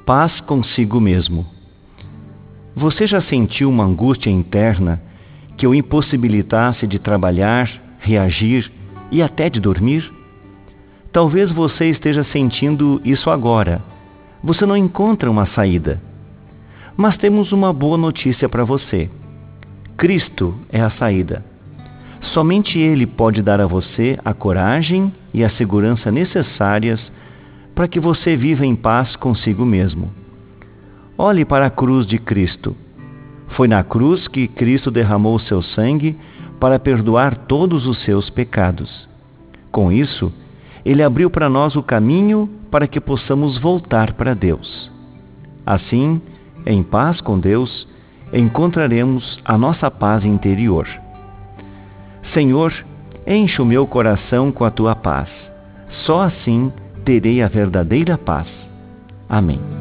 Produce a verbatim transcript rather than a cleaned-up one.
paz consigo mesmo. Você já sentiu uma angústia interna que o impossibilitasse de trabalhar, reagir e até de dormir? Talvez você esteja sentindo isso agora. Você não encontra uma saída. Mas temos uma boa notícia para você. Cristo é a saída. Somente Ele pode dar a você a coragem e a segurança necessárias para que você viva em paz consigo mesmo. Olhe para a cruz de Cristo. Foi na cruz que Cristo derramou o seu sangue para perdoar todos os seus pecados. Com isso, Ele abriu para nós o caminho para que possamos voltar para Deus. Assim, em paz com Deus, encontraremos a nossa paz interior. Senhor, enche o meu coração com a Tua paz. Só assim terei a verdadeira paz. Amém.